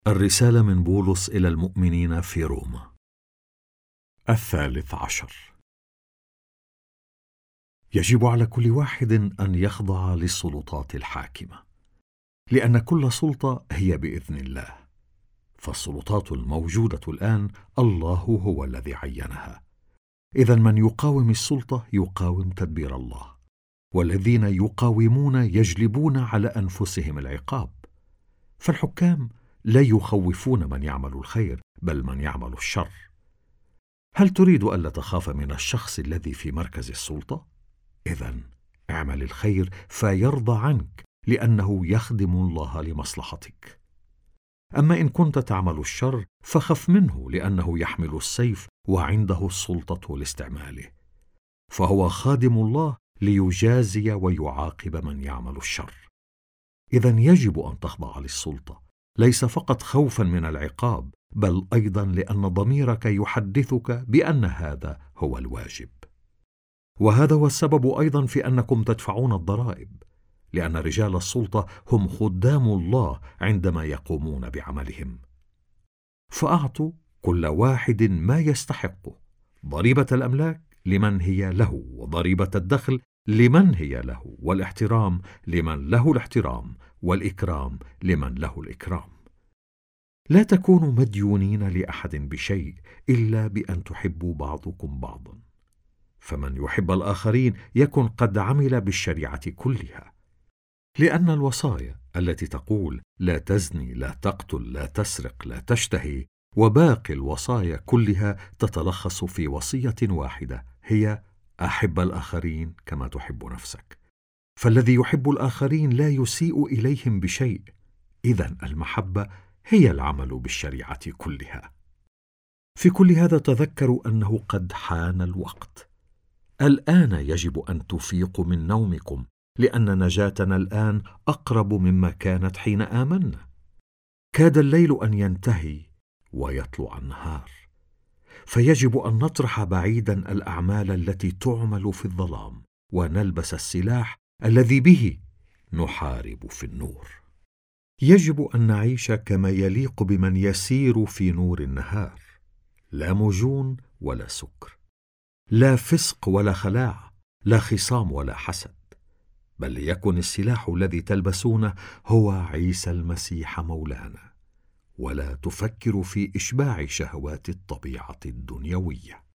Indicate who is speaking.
Speaker 1: الرسالة من بولس إلى المؤمنين في روما 13. يجب على كل واحد أن يخضع للسلطات الحاكمة، لأن كل سلطة هي بإذن الله، فالسلطات الموجودة الآن الله هو الذي عينها. إذن من يقاوم السلطة يقاوم تدبير الله، والذين يقاومون يجلبون على أنفسهم العقاب. فالحكام لا يخوفون من يعمل الخير بل من يعمل الشر. هل تريد ألا تخاف من الشخص الذي في مركز السلطة؟ إذن اعمل الخير فيرضى عنك، لأنه يخدم الله لمصلحتك. أما إن كنت تعمل الشر فخف منه، لأنه يحمل السيف وعنده السلطة لاستعماله، فهو خادم الله ليجازي ويعاقب من يعمل الشر. إذن يجب أن تخضع للسلطة، ليس فقط خوفا من العقاب، بل أيضا لأن ضميرك يحدثك بأن هذا هو الواجب. وهذا هو السبب أيضا في أنكم تدفعون الضرائب، لأن رجال السلطة هم خدام الله عندما يقومون بعملهم. فأعطوا كل واحد ما يستحقه، ضريبة الأملاك لمن هي له، وضريبة الدخل لمن هي له، والاحترام لمن له الاحترام، والإكرام لمن له الإكرام. لا تكونوا مديونين لأحد بشيء إلا بأن تحبوا بعضكم بعضا، فمن يحب الآخرين يكن قد عمل بالشريعة كلها. لأن الوصايا التي تقول لا تزني، لا تقتل، لا تسرق، لا تشتهي، وباقي الوصايا كلها تتلخص في وصية واحدة، هي أحب الآخرين كما تحب نفسك. فالذي يحب الآخرين لا يسيء إليهم بشيء. إذن المحبة هي العمل بالشريعة كلها. في كل هذا تذكروا أنه قد حان الوقت. الآن يجب أن تفيقوا من نومكم، لأن نجاتنا الآن أقرب مما كانت حين آمنا. كاد الليل أن ينتهي ويطلع النهار، فيجب أن نطرح بعيدا الأعمال التي تعمل في الظلام، ونلبس السلاح الذي به نحارب في النور. يجب أن نعيش كما يليق بمن يسير في نور النهار، لا مجون ولا سكر، لا فسق ولا خلاع، لا خصام ولا حسد، بل ليكن السلاح الذي تلبسونه هو عيسى المسيح مولانا، ولا تفكر في إشباع شهوات الطبيعة الدنيوية.